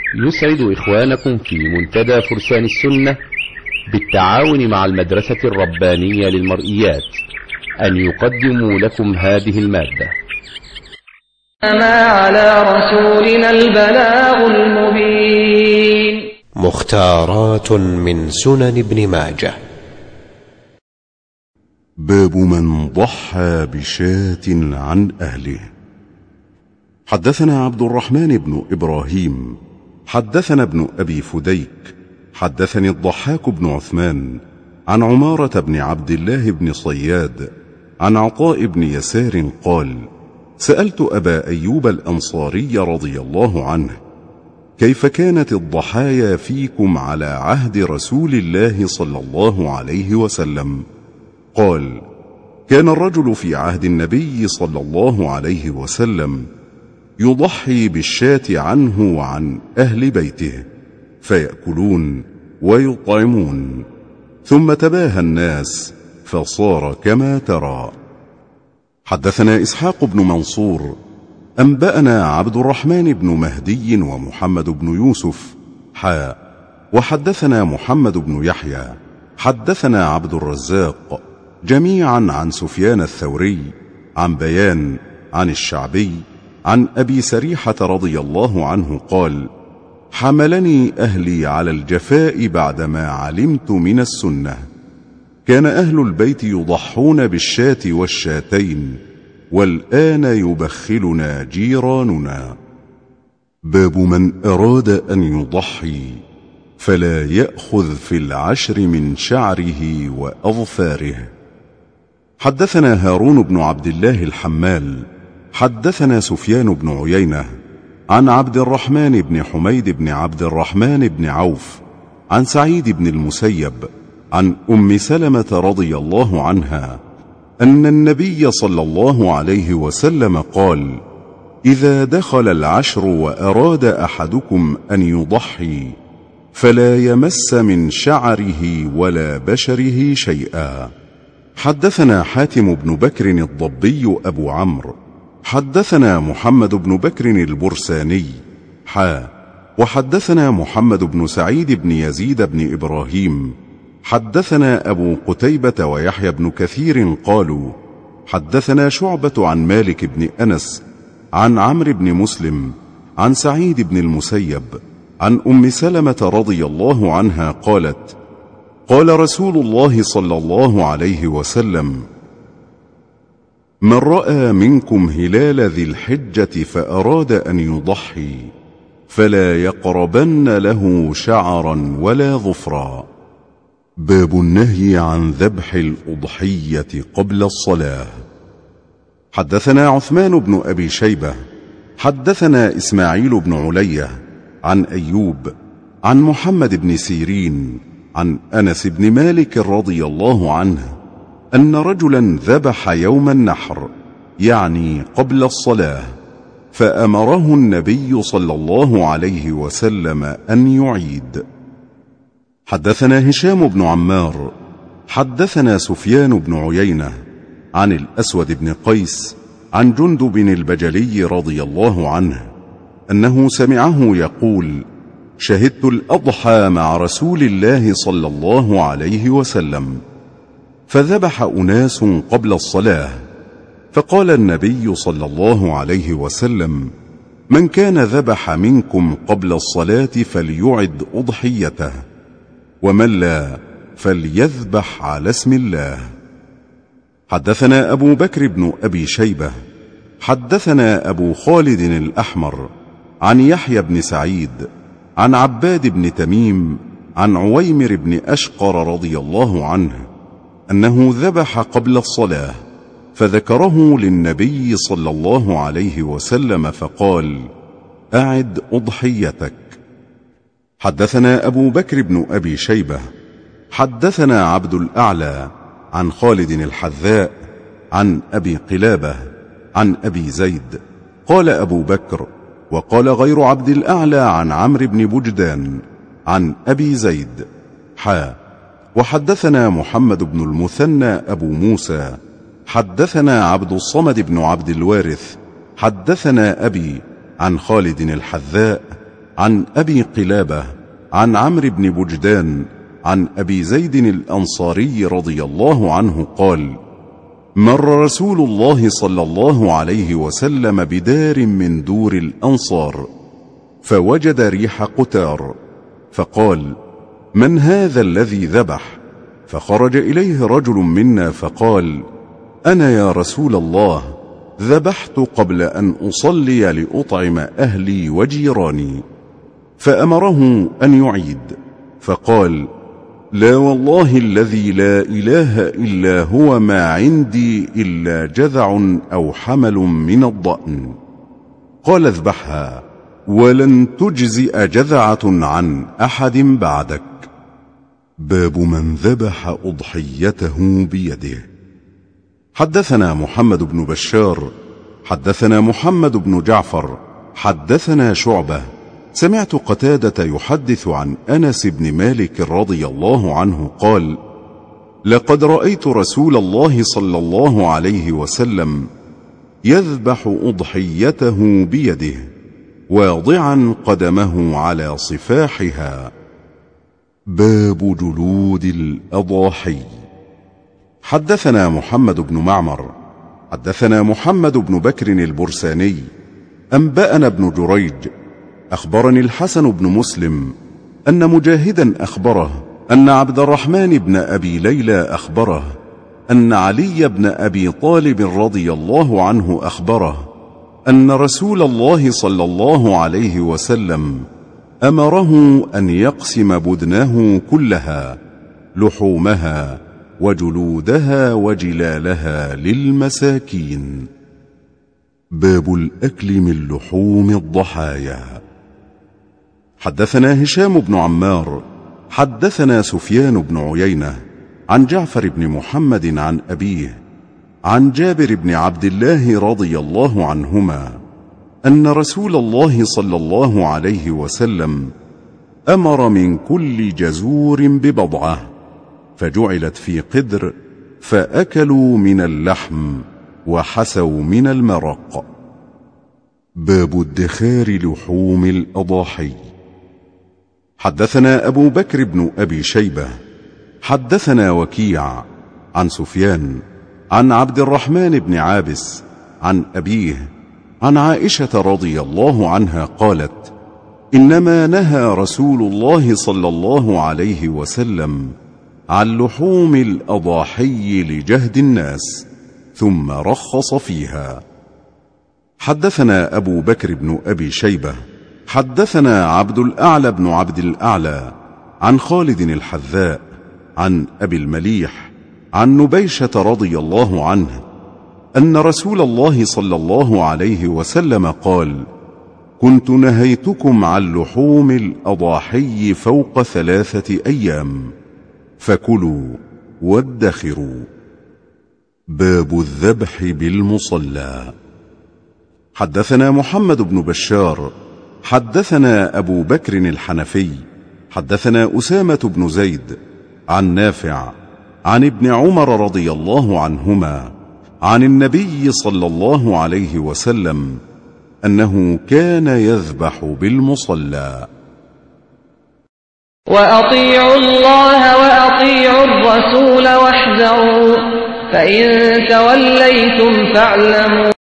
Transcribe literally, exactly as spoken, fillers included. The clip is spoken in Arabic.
يسعد إخوانكم في منتدى فرسان السنة بالتعاون مع المدرسة الربانية للمرئيات أن يقدموا لكم هذه المادة. ما على رسولنا البلاغ المبين. مختارات من سنن ابن ماجه. باب من ضحى بشاة عن أهله. حدثنا عبد الرحمن بن إبراهيم حدثنا ابن أبي فديك حدثني الضحاك بن عثمان عن عمارة بن عبد الله بن صياد عن عطاء بن يسار قال: سألت أبا أيوب الأنصاري رضي الله عنه: كيف كانت الضحايا فيكم على عهد رسول الله صلى الله عليه وسلم؟ قال: كان الرجل في عهد النبي صلى الله عليه وسلم يضحي بالشاة عنه وعن أهل بيته فيأكلون ويطعمون، ثم تباهى الناس فصار كما ترى. حدثنا إسحاق بن منصور أنبأنا عبد الرحمن بن مهدي ومحمد بن يوسف حاء وحدثنا محمد بن يحيى حدثنا عبد الرزاق جميعا عن سفيان الثوري عن بيان عن الشعبي عن أبي سريحة رضي الله عنه قال: حملني أهلي على الجفاء بعدما علمت من السنة. كان أهل البيت يضحون بالشاة والشاتين، والآن يبخلنا جيراننا. باب من أراد أن يضحي فلا يأخذ في العشر من شعره وأظفاره. حدثنا هارون بن عبد الله الحمال حدثنا سفيان بن عيينة عن عبد الرحمن بن حميد بن عبد الرحمن بن عوف عن سعيد بن المسيب عن أم سلمة رضي الله عنها أن النبي صلى الله عليه وسلم قال: إذا دخل العشر وأراد أحدكم أن يضحي فلا يمس من شعره ولا بشره شيئا. حدثنا حاتم بن بكر الضبي أبو عمرو حدثنا محمد بن بكر البرساني حا وحدثنا محمد بن سعيد بن يزيد بن إبراهيم حدثنا أبو قتيبة ويحيى بن كثير قالوا: حدثنا شعبة عن مالك بن أنس عن عمرو بن مسلم عن سعيد بن المسيب عن أم سلمة رضي الله عنها قالت: قال رسول الله صلى الله عليه وسلم: من رأى منكم هلال ذي الحجة فأراد أن يضحي فلا يقربن له شعرا ولا ظفرا. باب النهي عن ذبح الأضحية قبل الصلاة. حدثنا عثمان بن أبي شيبة حدثنا إسماعيل بن علية عن أيوب عن محمد بن سيرين عن أنس بن مالك رضي الله عنه أن رجلا ذبح يوم النحر يعني قبل الصلاة، فأمره النبي صلى الله عليه وسلم أن يعيد. حدثنا هشام بن عمار حدثنا سفيان بن عيينة عن الأسود بن قيس عن جندب البجلي رضي الله عنه أنه سمعه يقول: شهدت الأضحى مع رسول الله صلى الله عليه وسلم، فذبح أناس قبل الصلاة، فقال النبي صلى الله عليه وسلم: من كان ذبح منكم قبل الصلاة فليعد أضحيته، ومن لا فليذبح على اسم الله. حدثنا أبو بكر بن أبي شيبة حدثنا أبو خالد الأحمر عن يحيى بن سعيد عن عباد بن تميم عن عويمر بن أشقر رضي الله عنه أنه ذبح قبل الصلاة، فذكره للنبي صلى الله عليه وسلم فقال: أعد أضحيتك. حدثنا أبو بكر بن أبي شيبة حدثنا عبد الأعلى عن خالد الحذاء عن أبي قلابة عن أبي زيد قال أبو بكر: وقال غير عبد الأعلى عن عمرو بن بجدان عن أبي زيد حا وحدثنا محمد بن المثنى أبو موسى حدثنا عبد الصمد بن عبد الوارث حدثنا أبي عن خالد الحذاء عن أبي قلابة عن عمرو بن بجدان عن أبي زيد الأنصاري رضي الله عنه قال: مر رسول الله صلى الله عليه وسلم بدار من دور الأنصار فوجد ريح قتار، فقال: من هذا الذي ذبح؟ فخرج إليه رجل منا فقال: أنا يا رسول الله، ذبحت قبل أن أصلي لأطعم أهلي وجيراني. فأمره أن يعيد، فقال: لا والله الذي لا إله إلا هو، ما عندي إلا جذع أو حمل من الضأن. قال: اذبحها ولن تجزئ جذعة عن أحد بعدك. باب من ذبح أضحيته بيده. حدثنا محمد بن بشار حدثنا محمد بن جعفر حدثنا شعبة سمعت قتادة يحدث عن أنس بن مالك رضي الله عنه قال: لقد رأيت رسول الله صلى الله عليه وسلم يذبح أضحيته بيده واضعا قدمه على صفاحها. باب جلود الأضاحي. حدثنا محمد بن معمر حدثنا محمد بن بكر البرساني أنبأنا ابن جريج أخبرني الحسن بن مسلم أن مجاهدا أخبره أن عبد الرحمن بن أبي ليلى أخبره أن علي بن أبي طالب رضي الله عنه أخبره أن رسول الله صلى الله عليه وسلم أمره أن يقسم بدنه كلها، لحومها وجلودها وجلالها، للمساكين. باب الأكل من لحوم الضحايا. حدثنا هشام بن عمار حدثنا سفيان بن عيينة عن جعفر بن محمد عن أبيه عن جابر بن عبد الله رضي الله عنهما أن رسول الله صلى الله عليه وسلم أمر من كل جزور ببضعة، فجعلت في قدر، فأكلوا من اللحم وحسوا من المرق. باب ادخار لحوم الأضاحي. حدثنا أبو بكر بن أبي شيبة حدثنا وكيع عن سفيان عن عبد الرحمن بن عابس عن أبيه عن عائشة رضي الله عنها قالت: إنما نهى رسول الله صلى الله عليه وسلم عن لحوم الأضاحي لجهد الناس، ثم رخص فيها. حدثنا أبو بكر بن أبي شيبة حدثنا عبد الأعلى بن عبد الأعلى عن خالد الحذاء عن أبي المليح عن نبيشة رضي الله عنه أن رسول الله صلى الله عليه وسلم قال: كنت نهيتكم عن لحوم الأضاحي فوق ثلاثة أيام، فكلوا وادخروا. باب الذبح بالمصلى. حدثنا محمد بن بشار حدثنا أبو بكر الحنفي حدثنا أسامة بن زيد عن نافع عن ابن عمر رضي الله عنهما عن النبي صلى الله عليه وسلم أنه كان يذبح بالمصلى. وأطيعوا الله وأطيعوا الرسول واحذروا، فإن توليتم فاعلموا